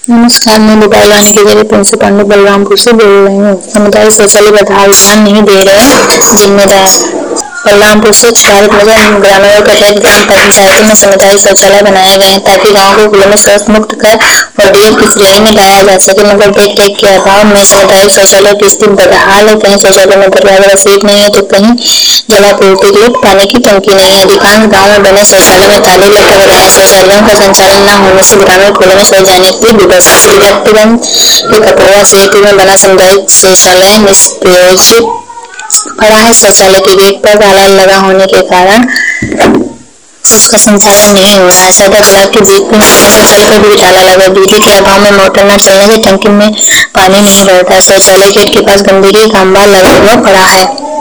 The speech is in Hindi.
नमस्कार, मैं मोबाइल आने के जरिए प्रिंसी पांडे बलरामपुर से बोल रही हूँ। सामुदायिक शौचालय बदहाल ध्यान नहीं दे रहे जिम्मेदार। बलरामपुर स्वच्छ भारत मिशन ग्रामीणों के तहत ग्राम पंचायतों में सामुदायिक शौचालय बनाए गए हैं ताकि गाँव को खुले में शौच मुक्त कर और डीएफ की श्रेणी में लाया जा सके, मगर देख रेख के अभाव में सामुदायिक शौचालय की स्थिति बदहाल है। कहीं शौचालय में दरवाजा रसीद नहीं है तो कहीं जलापूर्ति के लिए पानी की टंकी नहीं है। अधिकांश गाँव में बने शौचालय में ताले लटक रहे हैं। शौचालयों का संचालन न होने से ग्रामीण खुले में शौच जाने के लिए विवश। सिद्धार्थगंज के कपड़वा सेतु में बना सामुदायिक शौचालय निष्प्रयोजित पड़ा है। शौचालय के गेट पर ताला लगा होने के कारण उसका संचालन नहीं हो रहा है। सदर ब्लॉक के बीपी में शौचालय पर भी ताला लगा। बिजली के अभाव में मोटर न चलने से टंकी में पानी नहीं भरता। शौचालय गेट के पास गंदगी का अंबार लगा हुआ पड़ा है।